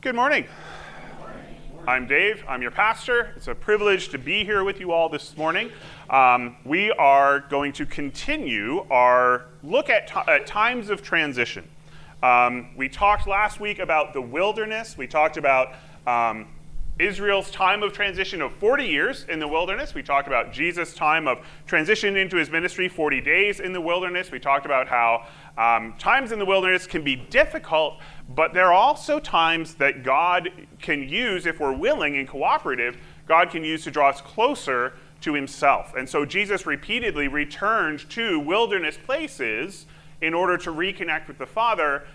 Good morning. I'm Dave. I'm your pastor. It's a privilege to be here with you all this morning. We are going to continue our look at times of transition. We talked last week about the wilderness. We talked about Israel's time of transition of 40 years in the wilderness. We talked about Jesus' time of transition into his ministry, 40 days in the wilderness. We talked about how times in the wilderness can be difficult, but there are also times that God can use, if we're willing and cooperative, God can use to draw us closer to himself. And so Jesus repeatedly returned to wilderness places in order to reconnect with the Father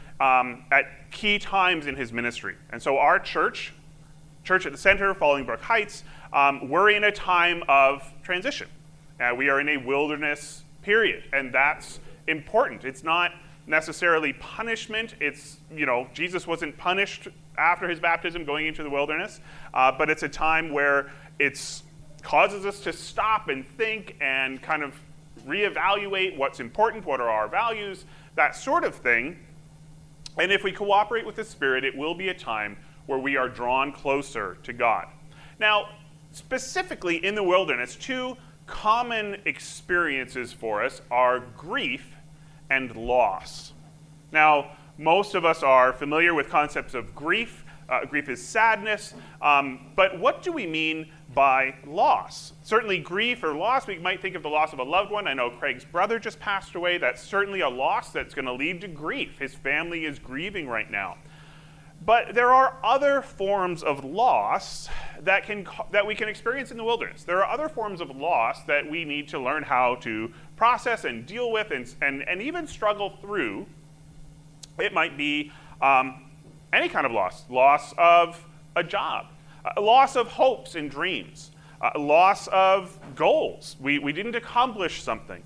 at key times in his ministry. And so our Church at the Center, Fallingbrook Heights, we're in a time of transition. We are in a wilderness period, and that's important. It's not necessarily punishment. It's, Jesus wasn't punished after his baptism going into the wilderness, but it's a time where it causes us to stop and think and kind of reevaluate what's important, what are our values, that sort of thing. And if we cooperate with the Spirit, it will be a time where we are drawn closer to God. Now, specifically in the wilderness, two common experiences for us are grief and loss. Now, most of us are familiar with concepts of grief. Grief is sadness, but what do we mean by loss? Certainly grief or loss, we might think of the loss of a loved one. I know Craig's brother just passed away. That's certainly a loss that's going to lead to grief. His family is grieving right now. But there are other forms of loss that we can experience in the wilderness. There are other forms of loss that we need to learn how to process and deal with and even struggle through. It might be any kind of loss. Loss of a job, loss of hopes and dreams, loss of goals. We didn't accomplish something.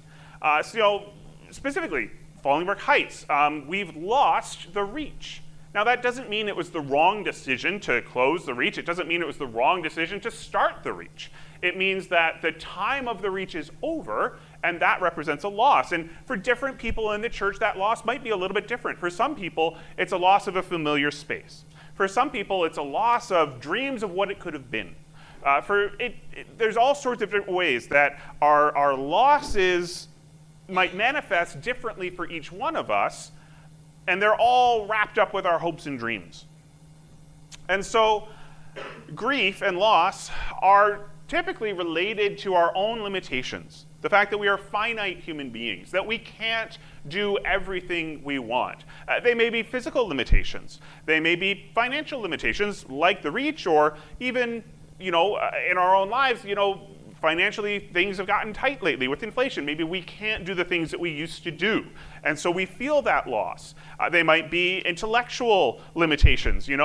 Specifically, Fallingbrook Heights, we've lost the reach. Now, that doesn't mean it was the wrong decision to close the reach. It doesn't mean it was the wrong decision to start the reach. It means that the time of the reach is over, and that represents a loss. And for different people in the church, that loss might be a little bit different. For some people, it's a loss of a familiar space. For some people, it's a loss of dreams of what it could have been. There's all sorts of different ways that our losses might manifest differently for each one of us, and they're all wrapped up with our hopes and dreams. And so grief and loss are typically related to our own limitations. The fact that we are finite human beings, that we can't do everything we want. They may be physical limitations. They may be financial limitations, like the reach, or even, in our own lives, financially, things have gotten tight lately with inflation. Maybe we can't do the things that we used to do. And so we feel that loss. They might be intellectual limitations. When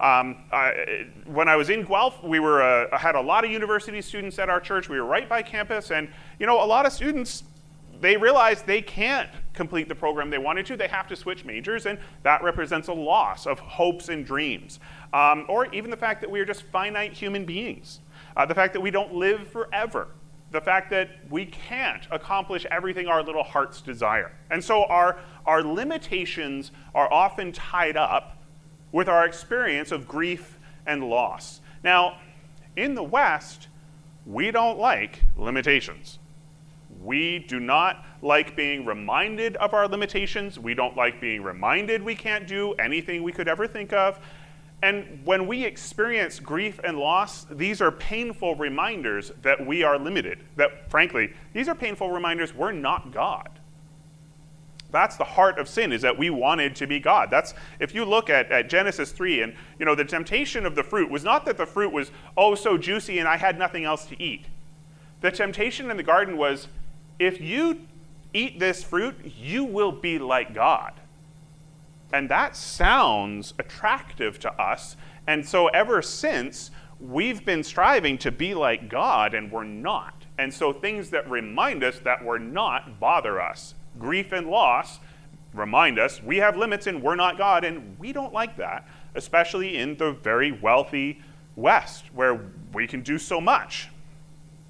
I was in Guelph, we had a lot of university students at our church. We were right by campus. And, a lot of students, they realize they can't complete the program they wanted to. They have to switch majors. And that represents a loss of hopes and dreams. Or even the fact that we are just finite human beings. The fact that we don't live forever. The fact that we can't accomplish everything our little hearts desire. And so our limitations are often tied up with our experience of grief and loss. Now, in the West, we don't like limitations. We do not like being reminded of our limitations. We don't like being reminded we can't do anything we could ever think of. And when we experience grief and loss, these are painful reminders that we are limited. That, frankly, these are painful reminders we're not God. That's the heart of sin, is that we wanted to be God. If you look at Genesis 3, and the temptation of the fruit was not that the fruit was, so juicy and I had nothing else to eat. The temptation in the garden was, if you eat this fruit, you will be like God. And that sounds attractive to us. And so ever since, we've been striving to be like God, and we're not. And so things that remind us that we're not bother us. Grief and loss remind us we have limits and we're not God, and we don't like that, especially in the very wealthy West, where we can do so much.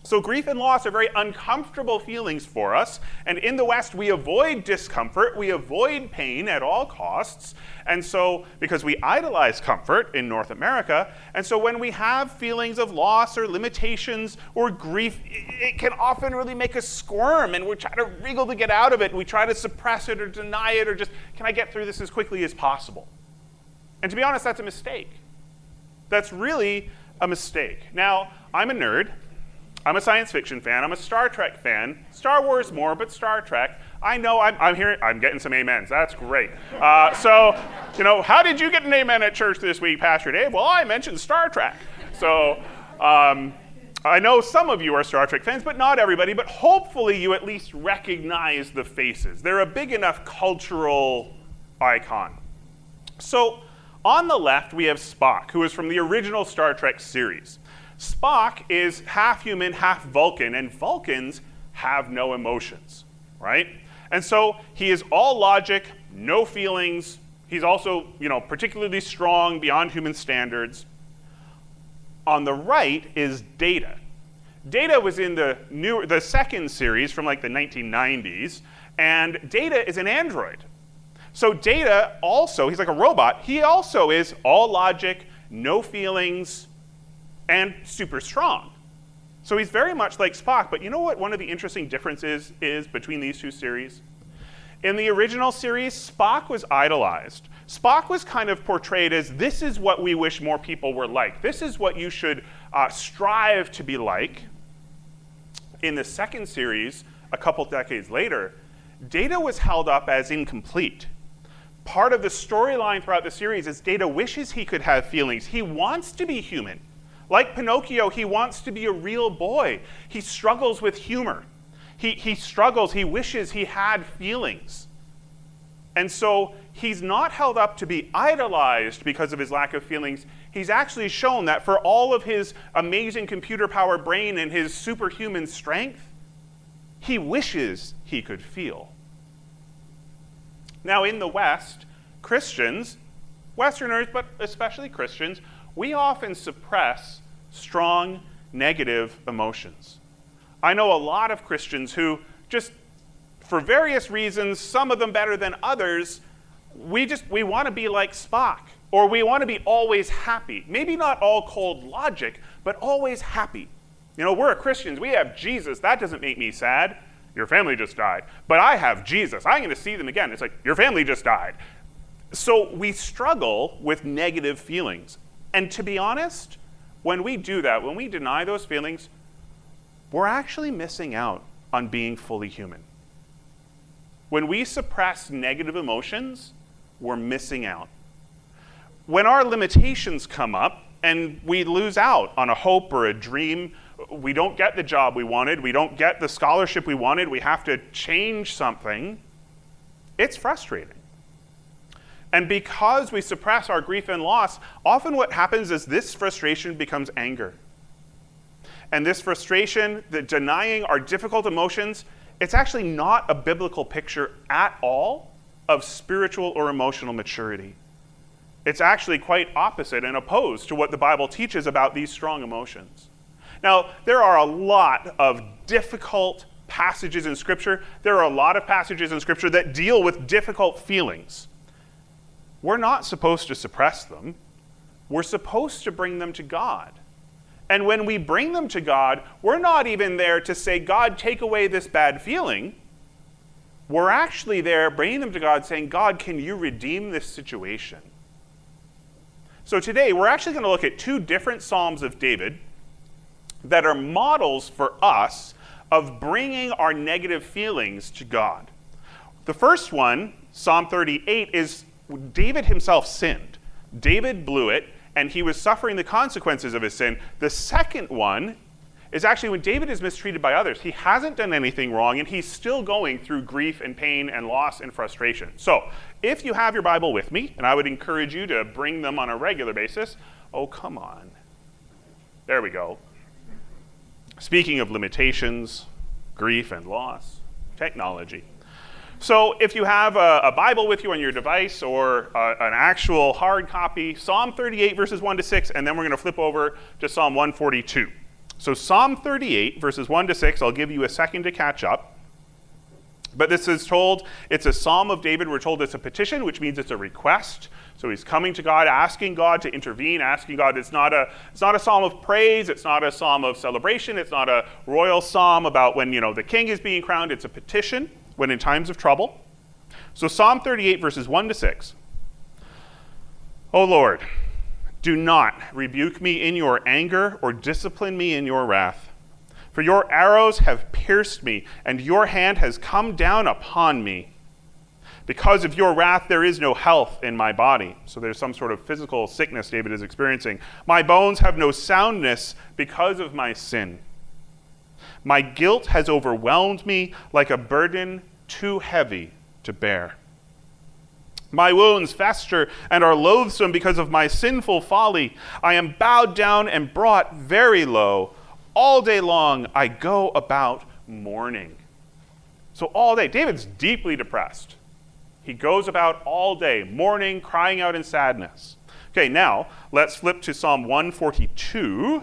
So grief and loss are very uncomfortable feelings for us, and in the West we avoid discomfort, we avoid pain at all costs, and so, because we idolize comfort in North America, and so when we have feelings of loss or limitations or grief, it can often really make us squirm, and we try to wriggle to get out of it, and we try to suppress it or deny it, or just, can I get through this as quickly as possible? And to be honest, that's a mistake. That's really a mistake. Now, I'm a nerd. I'm a science fiction fan. I'm a Star Trek fan. Star Wars more, but Star Trek. I know I'm getting some amens. That's great. So, how did you get an amen at church this week, Pastor Dave? Well, I mentioned Star Trek. So, I know some of you are Star Trek fans, but not everybody. But hopefully you at least recognize the faces. They're a big enough cultural icon. So, on the left, we have Spock, who is from the original Star Trek series. Spock is half human, half Vulcan, and Vulcans have no emotions, right? And so he is all logic, no feelings. He's also, particularly strong beyond human standards. On the right is Data. Data was in the second series from like the 1990s, and Data is an android. So Data also, he's like a robot, he also is all logic, no feelings, and super strong. So he's very much like Spock, but you know what one of the interesting differences is between these two series? In the original series, Spock was idolized. Spock was kind of portrayed as, this is what we wish more people were like. This is what you should strive to be like. In the second series, a couple decades later, Data was held up as incomplete. Part of the storyline throughout the series is Data wishes he could have feelings. He wants to be human. Like Pinocchio, he wants to be a real boy. He struggles with humor. He struggles, he wishes he had feelings. And so he's not held up to be idolized because of his lack of feelings. He's actually shown that for all of his amazing computer-powered brain and his superhuman strength, he wishes he could feel. Now in the West, Christians, Westerners, but especially Christians, we often suppress strong negative emotions. I know a lot of Christians who just, for various reasons, some of them better than others, we want to be like Spock, or we want to be always happy. Maybe not all cold logic, but always happy. We're Christians, we have Jesus, that doesn't make me sad. Your family just died. But I have Jesus, I'm going to see them again. It's like, your family just died. So we struggle with negative feelings. And to be honest, when we do that, when we deny those feelings, we're actually missing out on being fully human. When we suppress negative emotions, we're missing out. When our limitations come up and we lose out on a hope or a dream, we don't get the job we wanted, we don't get the scholarship we wanted, we have to change something, it's frustrating. And because we suppress our grief and loss, often what happens is this frustration becomes anger. And this frustration, the denying our difficult emotions, it's actually not a biblical picture at all of spiritual or emotional maturity. It's actually quite opposite and opposed to what the Bible teaches about these strong emotions. Now, there are a lot of difficult passages in Scripture. There are a lot of passages in Scripture that deal with difficult feelings. We're not supposed to suppress them. We're supposed to bring them to God. And when we bring them to God, we're not even there to say, God, take away this bad feeling. We're actually there bringing them to God saying, God, can you redeem this situation? So today, we're actually going to look at two different Psalms of David that are models for us of bringing our negative feelings to God. The first one, Psalm 38, is David himself sinned. David blew it, and he was suffering the consequences of his sin. The second one is actually when David is mistreated by others. He hasn't done anything wrong, and he's still going through grief and pain and loss and frustration. So if you have your Bible with me, and I would encourage you to bring them on a regular basis. Oh, come on. There we go. Speaking of limitations, grief and loss, technology. So if you have a Bible with you on your device or an actual hard copy, Psalm 38 verses 1 to 6, and then we're going to flip over to Psalm 142. So Psalm 38, verses 1 to 6, I'll give you a second to catch up. But this is told, it's a Psalm of David. We're told it's a petition, which means it's a request. So he's coming to God, asking God to intervene, asking God. It's not a psalm of praise. It's not a psalm of celebration. It's not a royal psalm about when, the king is being crowned. It's a petition when in times of trouble. So Psalm 38, verses 1 to 6. O Lord, do not rebuke me in your anger or discipline me in your wrath. For your arrows have pierced me, and your hand has come down upon me. Because of your wrath, there is no health in my body. So there's some sort of physical sickness David is experiencing. My bones have no soundness because of my sin. My guilt has overwhelmed me like a burden too heavy to bear. My wounds fester and are loathsome because of my sinful folly. I am bowed down and brought very low. All day long I go about mourning. So all day, David's deeply depressed. He goes about all day, mourning, crying out in sadness. Okay, now let's flip to Psalm 142.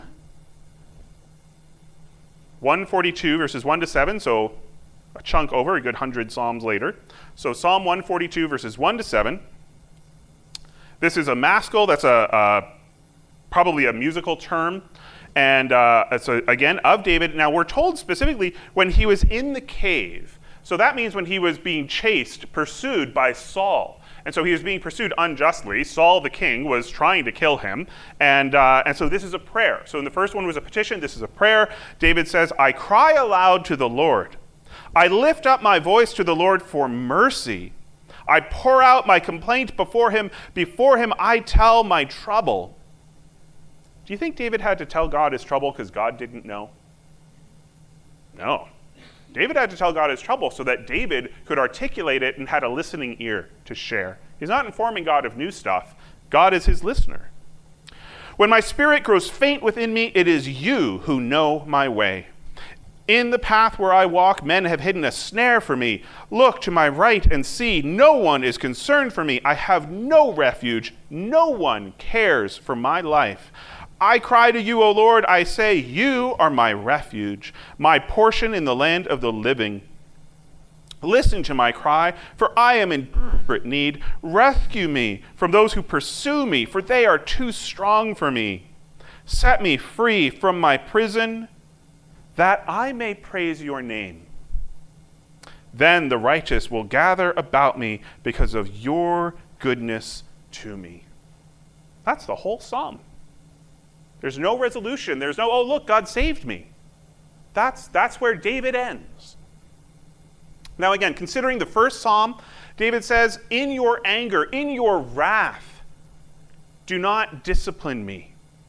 142, verses 1 to 7, so a chunk over, a good 100 Psalms later. So Psalm 142, verses 1 to 7. This is a maskil, that's probably a musical term. And it's, again, of David. Now, we're told specifically when he was in the cave. So that means when he was being chased, pursued by Saul. And so he was being pursued unjustly. Saul, the king, was trying to kill him. And so this is a prayer. So in the first one was a petition. This is a prayer. David says, I cry aloud to the Lord. I lift up my voice to the Lord for mercy. I pour out my complaint before him. Before him I tell my trouble. Do you think David had to tell God his trouble because God didn't know? No. David had to tell God his trouble so that David could articulate it and had a listening ear to share. He's not informing God of new stuff. God is his listener. When my spirit grows faint within me, it is you who know my way. In the path where I walk, men have hidden a snare for me. Look to my right and see, no one is concerned for me. I have no refuge. No one cares for my life. I cry to you, O Lord, I say, you are my refuge, my portion in the land of the living. Listen to my cry, for I am in desperate need. Rescue me from those who pursue me, for they are too strong for me. Set me free from my prison, that I may praise your name. Then the righteous will gather about me because of your goodness to me. That's the whole psalm. There's no resolution. There's no, oh, look, God saved me. That's where David ends. Now again, considering the first psalm, David says, in your anger, in your wrath, do not discipline me.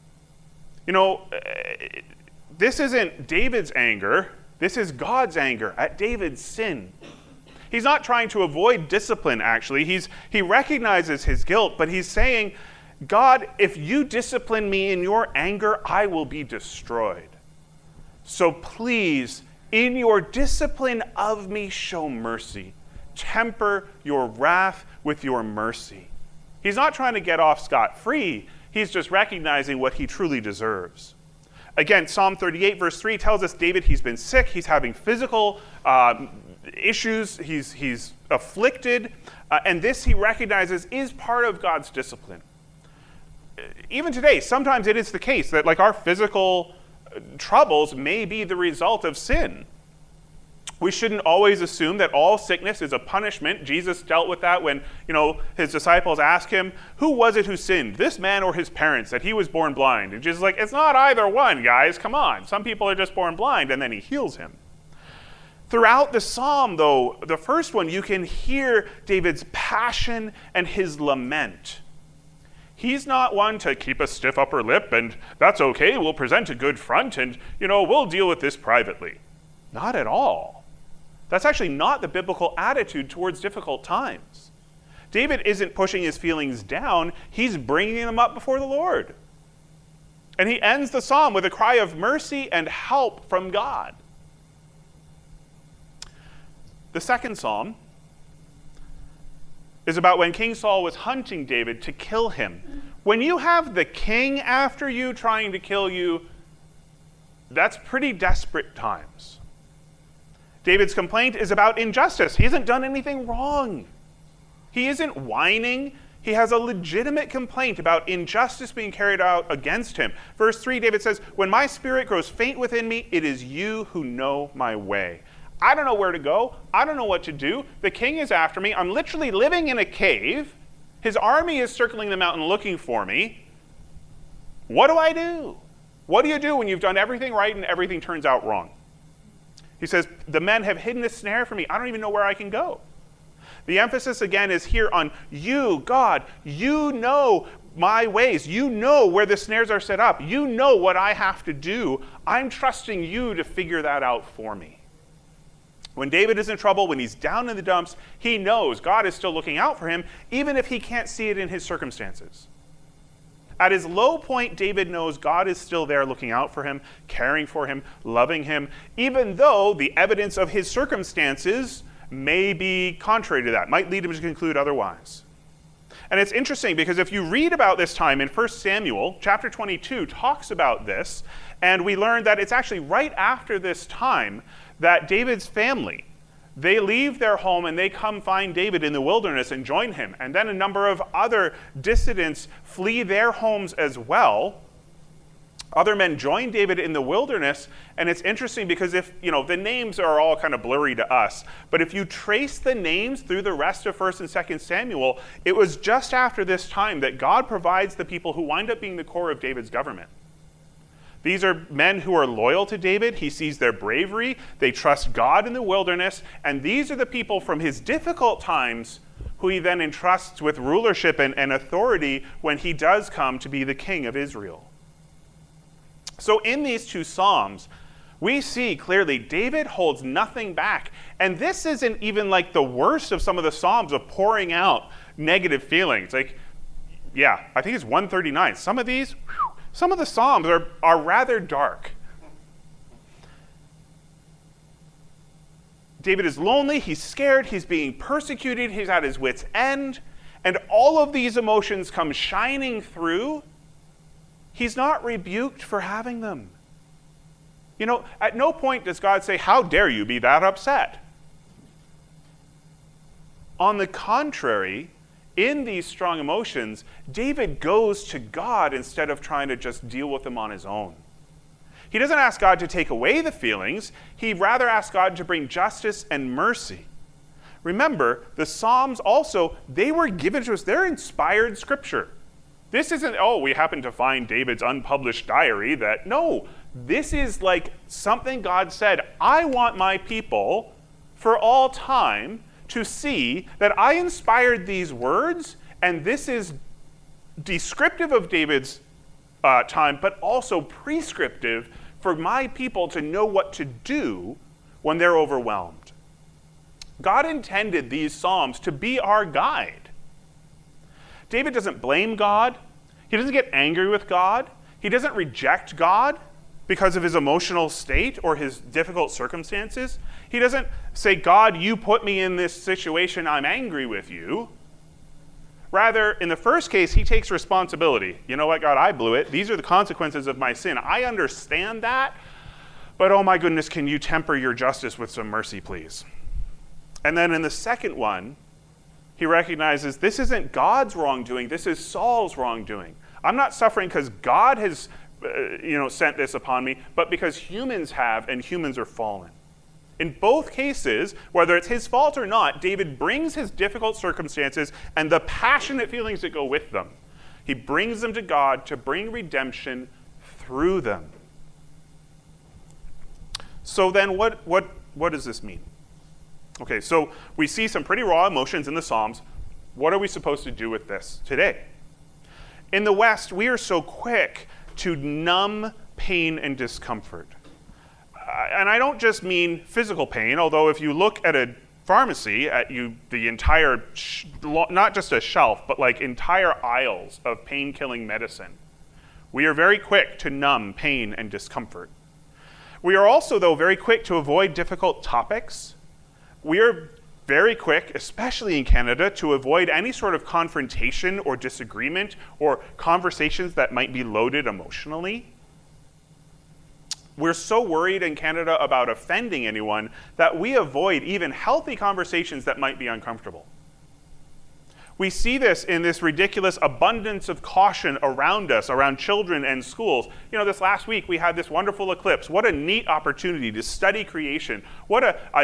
This isn't David's anger. This is God's anger at David's sin. He's not trying to avoid discipline, actually. He recognizes his guilt, but he's saying, God, if you discipline me in your anger, I will be destroyed. So please, in your discipline of me, show mercy. Temper your wrath with your mercy. He's not trying to get off scot-free. He's just recognizing what he truly deserves. Again, Psalm 38, verse 3 tells us David, he's been sick. He's having physical issues. He's afflicted. And this, he recognizes, is part of God's discipline. Even today, sometimes it is the case that our physical troubles may be the result of sin. We shouldn't always assume that all sickness is a punishment. Jesus dealt with that when, his disciples asked him, who was it who sinned, this man or his parents, that he was born blind? And Jesus is like, it's not either one, guys, come on. Some people are just born blind, and then he heals him. Throughout the psalm, though, the first one, you can hear David's passion and his lament. He's not one to keep a stiff upper lip and that's okay, we'll present a good front and, we'll deal with this privately. Not at all. That's actually not the biblical attitude towards difficult times. David isn't pushing his feelings down, he's bringing them up before the Lord. And he ends the psalm with a cry of mercy and help from God. The second psalm is about when King Saul was hunting David to kill him. When you have the king after you trying to kill you, That's pretty desperate times. David's complaint is about injustice. He hasn't done anything wrong. He isn't whining. He has a legitimate complaint about injustice being carried out against him. Verse 3, David says, "When my spirit grows faint within me, it is you who know my way." I don't know where to go. I don't know what to do. The king is after me. I'm literally living in a cave. His army is circling the mountain looking for me. What do I do? What do you do when you've done everything right and everything turns out wrong? He says, the men have hidden a snare for me. I don't even know where I can go. The emphasis again is here on you, God. You know my ways. You know where the snares are set up. You know what I have to do. I'm trusting you to figure that out for me. When David is in trouble, when he's down in the dumps, he knows God is still looking out for him, even if he can't see it in his circumstances. At his low point, David knows God is still there looking out for him, caring for him, loving him, even though the evidence of his circumstances may be contrary to that, might lead him to conclude otherwise. And it's interesting because if you read about this time in 1 Samuel, chapter 22 talks about this, and we learn that it's actually right after this time that David's family, they leave their home and they come find David in the wilderness and join him. And then a number of other dissidents flee their homes as well. Other men join David in the wilderness, and it's interesting because if, the names are all kind of blurry to us, but if you trace the names through the rest of 1 and 2 Samuel, it was just after this time that God provides the people who wind up being the core of David's government. These are men who are loyal to David. He sees their bravery. They trust God in the wilderness, and these are the people from his difficult times who he then entrusts with rulership and authority when he does come to be the king of Israel. So in these two Psalms, we see clearly David holds nothing back. And this isn't even like the worst of some of the Psalms of pouring out negative feelings. I think it's 139. Some of the Psalms are rather dark. David is lonely, he's scared, he's being persecuted, he's at his wit's end, and all of these emotions come shining through. He's not rebuked for having them. At no point does God say, "How dare you be that upset?" On the contrary, in these strong emotions, David goes to God instead of trying to just deal with them on his own. He doesn't ask God to take away the feelings. He rather asks God to bring justice and mercy. Remember, the Psalms also, they were given to us. They're inspired scripture. This isn't, we happen to find David's unpublished diary no, this is like something God said, I want my people for all time to see that I inspired these words, and this is descriptive of David's time, but also prescriptive for my people to know what to do when they're overwhelmed. God intended these Psalms to be our guide. David doesn't blame God. He doesn't get angry with God. He doesn't reject God because of his emotional state or his difficult circumstances. He doesn't say, "God, you put me in this situation, I'm angry with you." Rather, in the first case, he takes responsibility. You know what, God, I blew it. These are the consequences of my sin. I understand that, but oh my goodness, can you temper your justice with some mercy, please? And then in the second one, he recognizes this isn't God's wrongdoing, this is Saul's wrongdoing. I'm not suffering because God has sent this upon me, but because humans have, and humans are fallen. In both cases, whether it's his fault or not, David brings his difficult circumstances and the passionate feelings that go with them. He brings them to God to bring redemption through them. So then what does this mean? Okay, so we see some pretty raw emotions in the Psalms. What are we supposed to do with this today? In the West, we are so quick to numb pain and discomfort. And I don't just mean physical pain, although if you look at a pharmacy, the entire, not just a shelf, but like entire aisles of pain-killing medicine, we are very quick to numb pain and discomfort. We are also, though, very quick to avoid difficult topics. We are very quick, especially in Canada, to avoid any sort of confrontation or disagreement or conversations that might be loaded emotionally. We're so worried in Canada about offending anyone that we avoid even healthy conversations that might be uncomfortable. We see this in this ridiculous abundance of caution around us, around children and schools. You know, this last week we had this wonderful eclipse. What a neat opportunity to study creation. What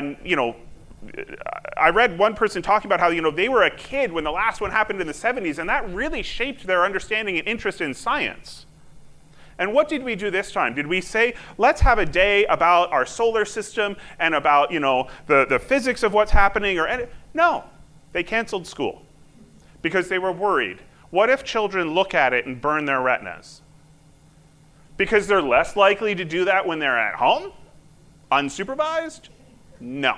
I read one person talking about how, they were a kid when the last one happened in the 70s, and that really shaped their understanding and interest in science. And what did we do this time? Did we say, let's have a day about our solar system and about, the physics of what's happening? No, they canceled school because they were worried. What if children look at it and burn their retinas? Because they're less likely to do that when they're at home, unsupervised? No.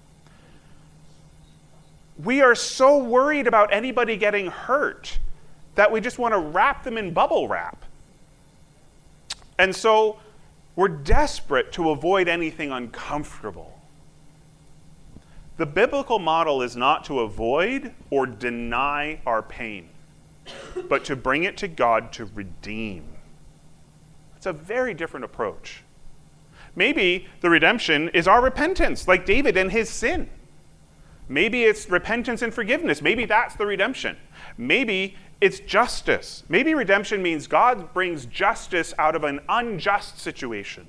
We are so worried about anybody getting hurt that we just want to wrap them in bubble wrap. And so we're desperate to avoid anything uncomfortable. The biblical model is not to avoid or deny our pain, but to bring it to God to redeem. It's a very different approach. Maybe the redemption is our repentance, like David and his sin. Maybe it's repentance and forgiveness. Maybe that's the redemption. Maybe it's justice. Maybe redemption means God brings justice out of an unjust situation.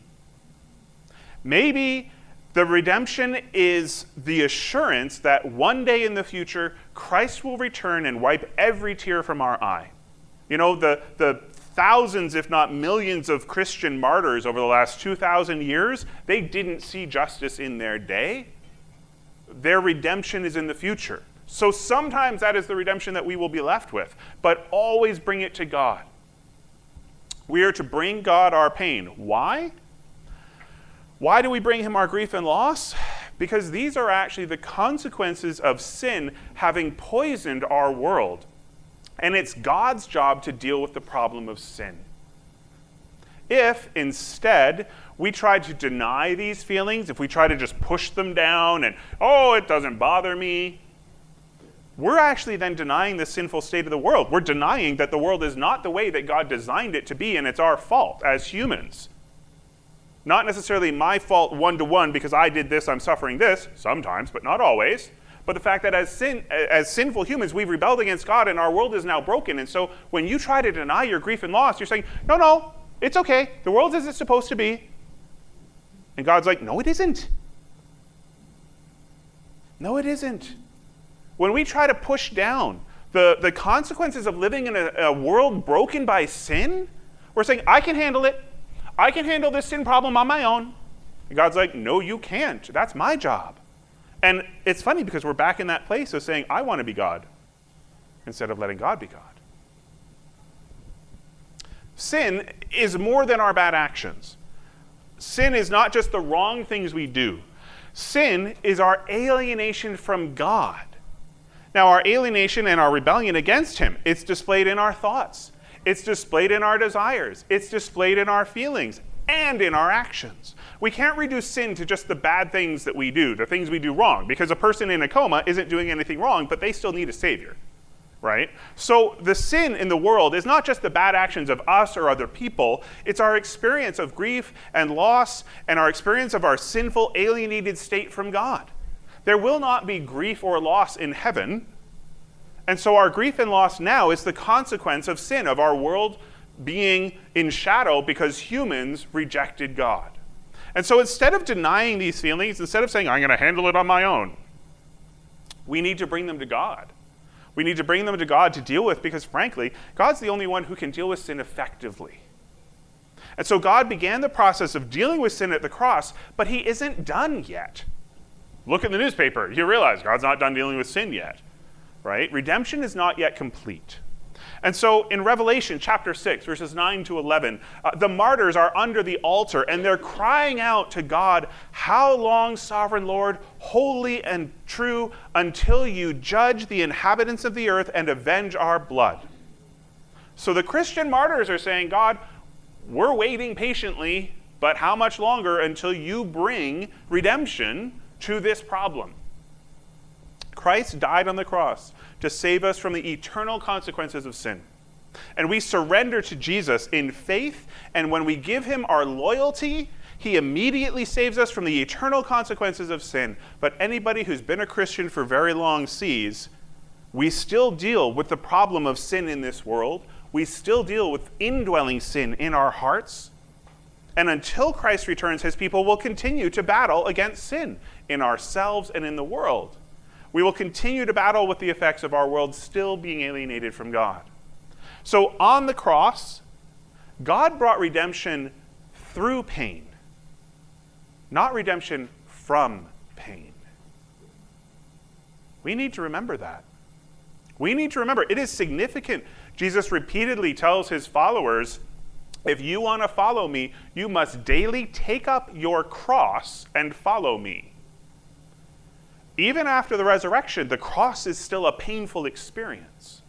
Maybe the redemption is the assurance that one day in the future, Christ will return and wipe every tear from our eye. The thousands, if not millions, of Christian martyrs over the last 2,000 years, they didn't see justice in their day. Their redemption is in the future. So sometimes that is the redemption that we will be left with, but always bring it to God. We are to bring God our pain. Why? Why do we bring him our grief and loss? Because these are actually the consequences of sin having poisoned our world. And it's God's job to deal with the problem of sin. If, instead, we try to deny these feelings, if we try to just push them down and, it doesn't bother me, we're actually then denying the sinful state of the world. We're denying that the world is not the way that God designed it to be, and it's our fault as humans. Not necessarily my fault one-to-one because I did this, I'm suffering this, sometimes, but not always. But the fact that as sinful humans, we've rebelled against God and our world is now broken. And so when you try to deny your grief and loss, you're saying, no, it's okay. The world is as it's supposed to be. And God's like, no, it isn't. No, it isn't. When we try to push down the consequences of living in a world broken by sin, we're saying, I can handle it. I can handle this sin problem on my own. And God's like, no, you can't. That's my job. And it's funny because we're back in that place of saying, I want to be God, instead of letting God be God. Sin is more than our bad actions. Sin is not just the wrong things we do. Sin is our alienation from God. Now, our alienation and our rebellion against him, it's displayed in our thoughts. It's displayed in our desires. It's displayed in our feelings and in our actions. We can't reduce sin to just the bad things that we do, the things we do wrong, because a person in a coma isn't doing anything wrong, but they still need a savior, right? So the sin in the world is not just the bad actions of us or other people. It's our experience of grief and loss and our experience of our sinful, alienated state from God. There will not be grief or loss in heaven. And so our grief and loss now is the consequence of sin, of our world being in shadow because humans rejected God. And so instead of denying these feelings, instead of saying, I'm going to handle it on my own, we need to bring them to God. We need to bring them to God to deal with because, frankly, God's the only one who can deal with sin effectively. And so God began the process of dealing with sin at the cross, but he isn't done yet. Look in the newspaper. You realize God's not done dealing with sin yet. Right? Redemption is not yet complete. And so in Revelation chapter 6, verses 9 to 11, the martyrs are under the altar and they're crying out to God, how long, sovereign Lord, holy and true, until you judge the inhabitants of the earth and avenge our blood? So the Christian martyrs are saying, God, we're waiting patiently, but how much longer until you bring redemption to this problem? Christ died on the cross to save us from the eternal consequences of sin. And we surrender to Jesus in faith, and when we give him our loyalty, He immediately saves us from the eternal consequences of sin. But anybody who's been a Christian for very long sees we still deal with the problem of sin in this world. We still deal with indwelling sin in our hearts. And until Christ returns, his people will continue to battle against sin in ourselves and in the world. We will continue to battle with the effects of our world still being alienated from God. So on the cross, God brought redemption through pain, not redemption from pain. We need to remember that. We need to remember it is significant. Jesus repeatedly tells his followers, if you want to follow me, you must daily take up your cross and follow me. Even after the resurrection, the cross is still a painful experience.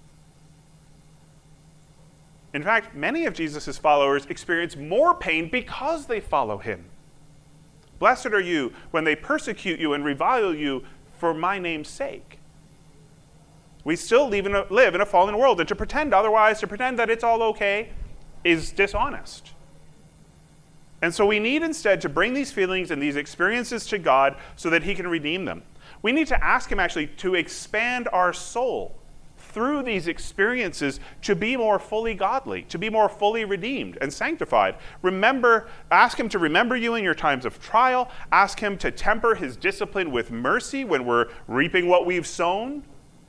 In fact, many of Jesus' followers experience more pain because they follow him. Blessed are you when they persecute you and revile you for my name's sake. We still live in a fallen world, and to pretend otherwise, to pretend that it's all okay, is dishonest. And so we need instead to bring these feelings and these experiences to God so that he can redeem them. We need to ask him actually to expand our soul through these experiences to be more fully godly, to be more fully redeemed and sanctified. Ask him to remember you in your times of trial. Ask him to temper his discipline with mercy when we're reaping what we've sown.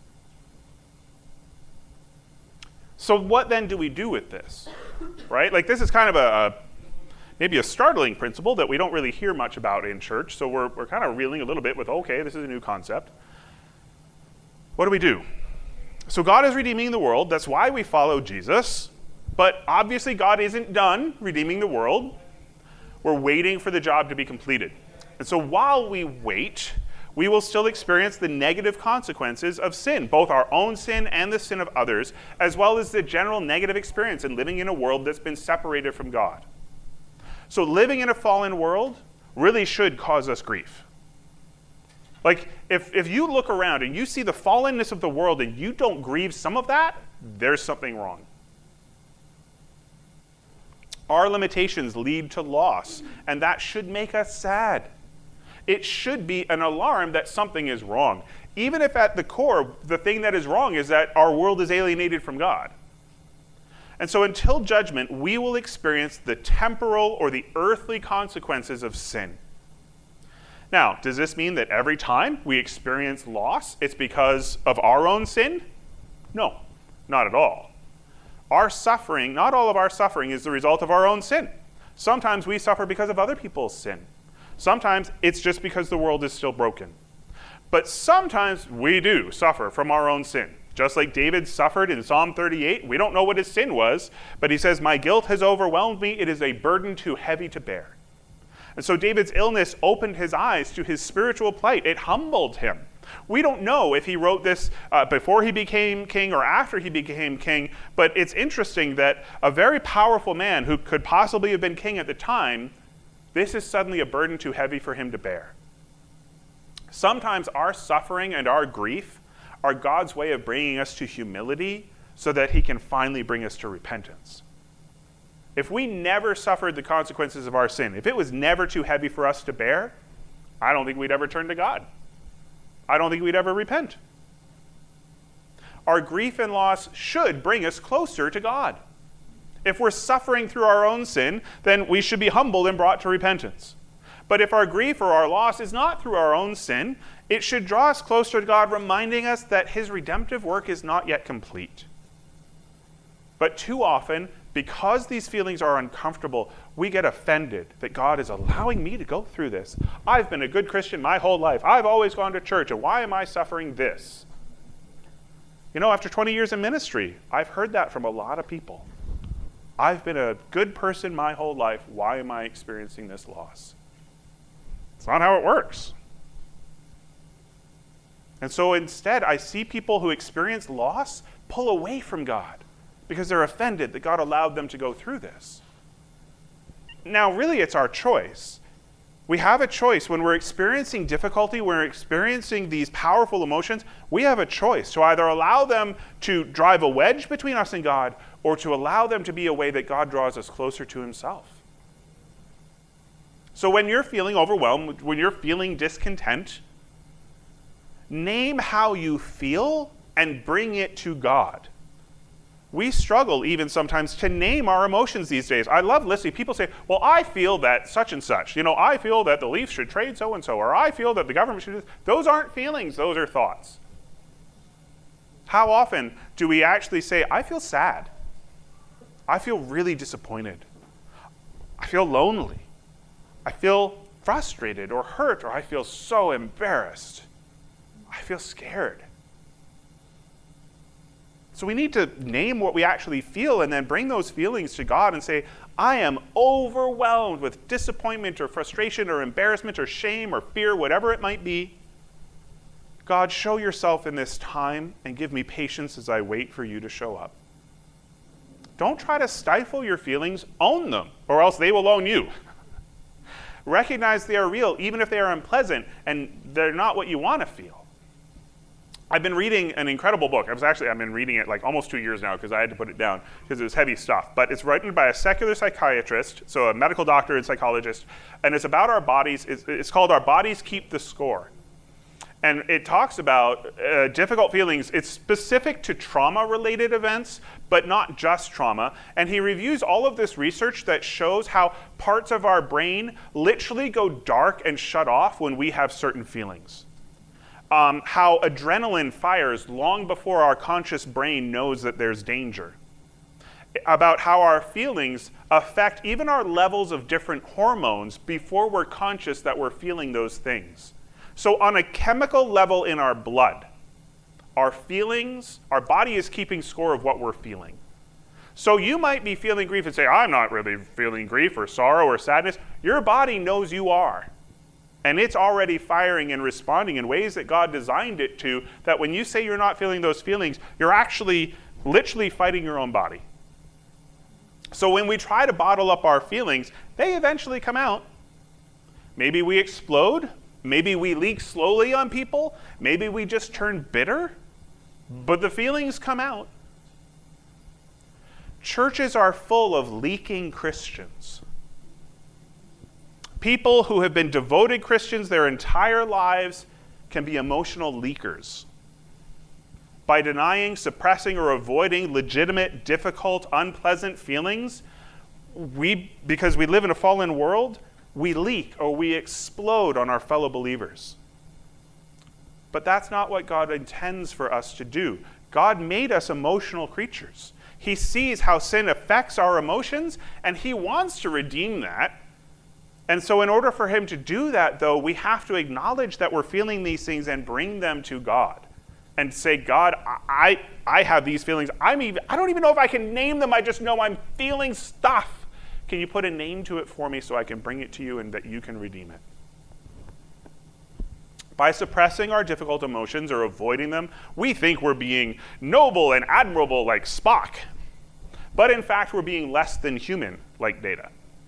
So what then do we do with this? Right? Like, this is kind of maybe a startling principle that we don't really hear much about in church, so we're kind of reeling a little bit with, okay, this is a new concept. What do we do? So God is redeeming the world. That's why we follow Jesus. But obviously God isn't done redeeming the world. We're waiting for the job to be completed. And so while we wait, we will still experience the negative consequences of sin, both our own sin and the sin of others, as well as the general negative experience in living in a world that's been separated from God. So living in a fallen world really should cause us grief. Like, if you look around and you see the fallenness of the world and you don't grieve some of that, there's something wrong. Our limitations lead to loss, and that should make us sad. It should be an alarm that something is wrong, even if at the core, the thing that is wrong is that our world is alienated from God. And so until judgment, we will experience the temporal or the earthly consequences of sin. Now, does this mean that every time we experience loss, it's because of our own sin? No, not at all. Our suffering, not all of our suffering, is the result of our own sin. Sometimes we suffer because of other people's sin. Sometimes it's just because the world is still broken. But sometimes we do suffer from our own sin. Just like David suffered in Psalm 38, we don't know what his sin was, but he says, "My guilt has overwhelmed me. It is a burden too heavy to bear." And so David's illness opened his eyes to his spiritual plight. It humbled him. We don't know if he wrote this before he became king or after he became king, but it's interesting that a very powerful man who could possibly have been king at the time, this is suddenly a burden too heavy for him to bear. Sometimes our suffering and our grief are God's way of bringing us to humility so that he can finally bring us to repentance. If we never suffered the consequences of our sin, if it was never too heavy for us to bear, I don't think we'd ever turn to God. I don't think we'd ever repent. Our grief and loss should bring us closer to God. If we're suffering through our own sin, then we should be humbled and brought to repentance. But if our grief or our loss is not through our own sin, it should draw us closer to God, reminding us that his redemptive work is not yet complete. But too often, because these feelings are uncomfortable, we get offended that God is allowing me to go through this. I've been a good Christian my whole life. I've always gone to church, and why am I suffering this? You know, after 20 years in ministry, I've heard that from a lot of people. I've been a good person my whole life. Why am I experiencing this loss? It's not how it works. And so instead, I see people who experience loss pull away from God because they're offended that God allowed them to go through this. Now, really, it's our choice. We have a choice. When we're experiencing difficulty, when we're experiencing these powerful emotions, we have a choice to either allow them to drive a wedge between us and God or to allow them to be a way that God draws us closer to himself. So when you're feeling overwhelmed, when you're feeling discontent, name how you feel and bring it to God. We struggle even sometimes to name our emotions these days. I love listening. People say, well, I feel that such and such. I feel that the Leafs should trade so-and-so, or I feel that the government should do this. Those aren't feelings, those are thoughts. How often do we actually say, I feel sad. I feel really disappointed. I feel lonely. I feel frustrated or hurt, or I feel so embarrassed. I feel scared. So we need to name what we actually feel and then bring those feelings to God and say, I am overwhelmed with disappointment or frustration or embarrassment or shame or fear, whatever it might be. God, show yourself in this time and give me patience as I wait for you to show up. Don't try to stifle your feelings, own them, or else they will own you. Recognize they are real, even if they are unpleasant and they're not what you want to feel. I've been reading an incredible book. I've been reading it like almost 2 years now because I had to put it down because it was heavy stuff. But it's written by a secular psychiatrist, so a medical doctor and psychologist, and it's about our bodies. It's called Our Bodies Keep the Score. And it talks about difficult feelings. It's specific to trauma-related events, but not just trauma. And he reviews all of this research that shows how parts of our brain literally go dark and shut off when we have certain feelings. How adrenaline fires long before our conscious brain knows that there's danger. About how our feelings affect even our levels of different hormones before we're conscious that we're feeling those things. So on a chemical level in our blood, our feelings, our body is keeping score of what we're feeling. So you might be feeling grief and say, I'm not really feeling grief or sorrow or sadness. Your body knows you are. And it's already firing and responding in ways that God designed it to, that when you say you're not feeling those feelings, you're actually literally fighting your own body. So when we try to bottle up our feelings, they eventually come out. Maybe we explode. Maybe we leak slowly on people. Maybe we just turn bitter. But the feelings come out. Churches are full of leaking Christians. People who have been devoted Christians their entire lives can be emotional leakers. By denying, suppressing, or avoiding legitimate, difficult, unpleasant feelings, because we live in a fallen world, we leak or we explode on our fellow believers. But that's not what God intends for us to do. God made us emotional creatures. He sees how sin affects our emotions, and he wants to redeem that. And so in order for him to do that, though, we have to acknowledge that we're feeling these things and bring them to God. And say, God, I have these feelings. I don't even know if I can name them. I just know I'm feeling stuff. Can you put a name to it for me so I can bring it to you and that you can redeem it? By suppressing our difficult emotions or avoiding them, we think we're being noble and admirable like Spock. But in fact, we're being less than human like Data.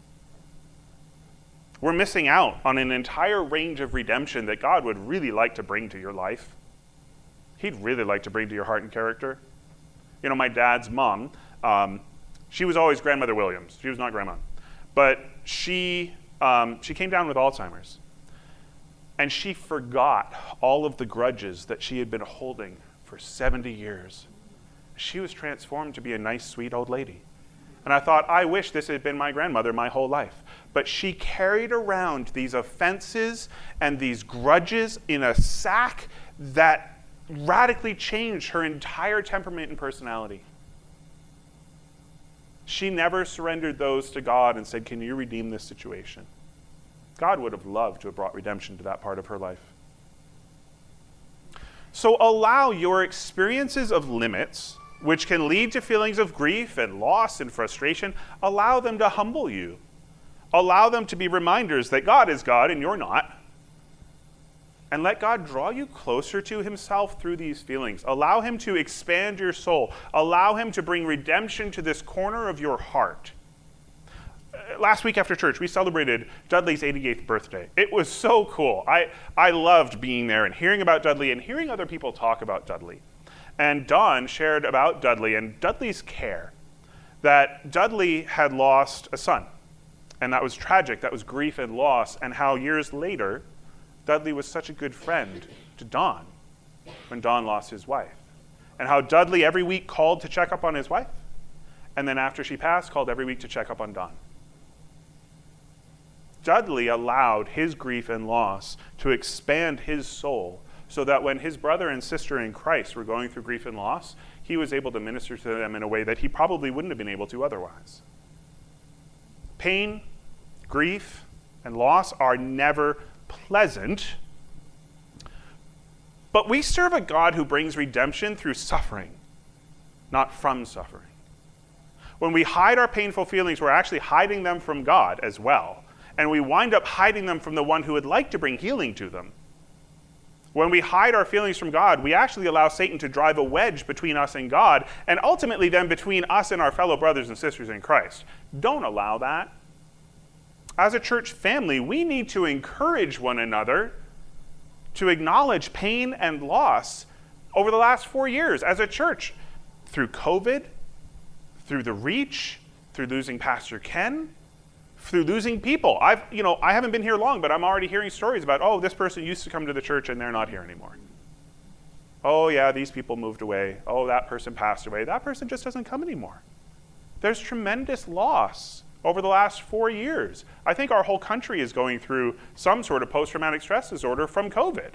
We're missing out on an entire range of redemption that God would really like to bring to your life. He'd really like to bring to your heart and character. My dad's mom, she was always Grandmother Williams. She was not Grandma. But she came down with Alzheimer's. And she forgot all of the grudges that she had been holding for 70 years. She was transformed to be a nice, sweet old lady. And I thought, I wish this had been my grandmother my whole life. But she carried around these offenses and these grudges in a sack that radically changed her entire temperament and personality. She never surrendered those to God and said, can you redeem this situation? God would have loved to have brought redemption to that part of her life. So allow your experiences of limits, which can lead to feelings of grief and loss and frustration, allow them to humble you. Allow them to be reminders that God is God and you're not. And let God draw you closer to himself through these feelings. Allow him to expand your soul. Allow him to bring redemption to this corner of your heart. Last week after church, we celebrated Dudley's 88th birthday. It was so cool. I loved being there and hearing about Dudley and hearing other people talk about Dudley. And Don shared about Dudley and Dudley's care, that Dudley had lost a son. And that was tragic. That was grief and loss. And how years later, Dudley was such a good friend to Don when Don lost his wife. And how Dudley every week called to check up on his wife. And then after she passed, called every week to check up on Don. Dudley allowed his grief and loss to expand his soul so that when his brother and sister in Christ were going through grief and loss, he was able to minister to them in a way that he probably wouldn't have been able to otherwise. Pain, grief, and loss are never pleasant, but we serve a God who brings redemption through suffering, not from suffering. When we hide our painful feelings, we're actually hiding them from God as well. And we wind up hiding them from the one who would like to bring healing to them. When we hide our feelings from God, we actually allow Satan to drive a wedge between us and God, and ultimately then between us and our fellow brothers and sisters in Christ. Don't allow that. As a church family, we need to encourage one another to acknowledge pain and loss over the last 4 years as a church, through COVID, through the reach, through losing Pastor Ken, through losing people. I haven't been here long, but I'm already hearing stories about, oh, this person used to come to the church and they're not here anymore. Oh yeah, these people moved away. Oh, that person passed away. That person just doesn't come anymore. There's tremendous loss over the last 4 years. I think our whole country is going through some sort of post-traumatic stress disorder from COVID.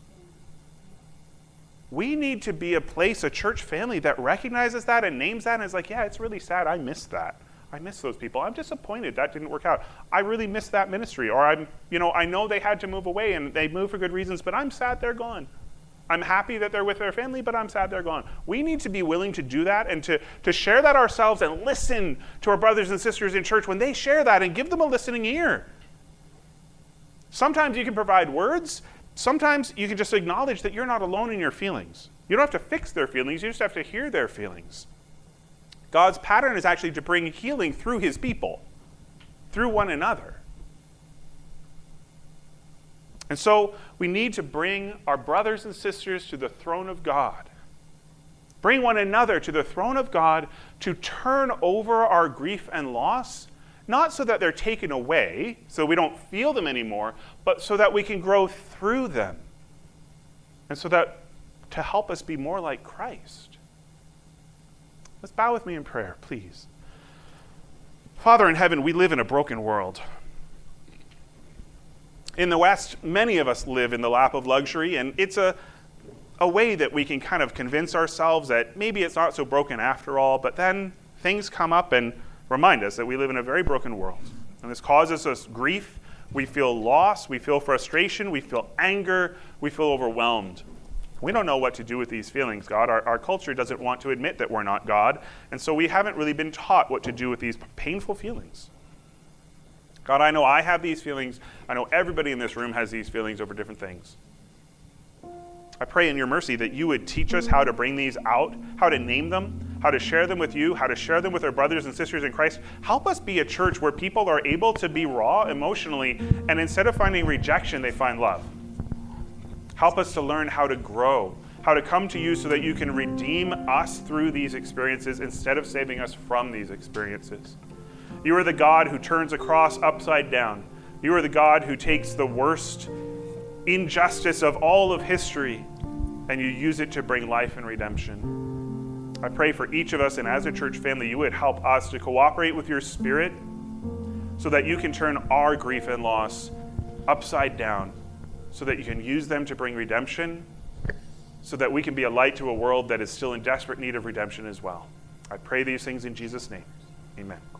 We need to be a place, a church family that recognizes that and names that and is like, yeah, it's really sad. I missed that. I miss those people. I'm disappointed that didn't work out. I really miss that ministry. Or I know they had to move away and they moved for good reasons, but I'm sad they're gone. I'm happy that they're with their family, but I'm sad they're gone. We need to be willing to do that and to share that ourselves and listen to our brothers and sisters in church when they share that and give them a listening ear. Sometimes you can provide words. Sometimes you can just acknowledge that you're not alone in your feelings. You don't have to fix their feelings. You just have to hear their feelings. God's pattern is actually to bring healing through his people, through one another. And so we need to bring our brothers and sisters to the throne of God. Bring one another to the throne of God to turn over our grief and loss, not so that they're taken away, so we don't feel them anymore, but so that we can grow through them. And so that to help us be more like Christ. Let's bow with me in prayer, please. Father in heaven, we live in a broken world. In the West, many of us live in the lap of luxury, and it's a way that we can kind of convince ourselves that maybe it's not so broken after all, but then things come up and remind us that we live in a very broken world. And this causes us grief, we feel loss, we feel frustration, we feel anger, we feel overwhelmed. We don't know what to do with these feelings, God. Our culture doesn't want to admit that we're not God, and so we haven't really been taught what to do with these painful feelings. God, I know I have these feelings. I know everybody in this room has these feelings over different things. I pray in your mercy that you would teach us how to bring these out, how to name them, how to share them with you, how to share them with our brothers and sisters in Christ. Help us be a church where people are able to be raw emotionally, and instead of finding rejection, they find love. Help us to learn how to grow, how to come to you so that you can redeem us through these experiences instead of saving us from these experiences. You are the God who turns a cross upside down. You are the God who takes the worst injustice of all of history and you use it to bring life and redemption. I pray for each of us, and as a church family, you would help us to cooperate with your Spirit so that you can turn our grief and loss upside down, so that you can use them to bring redemption, so that we can be a light to a world that is still in desperate need of redemption as well. I pray these things in Jesus' name. Amen.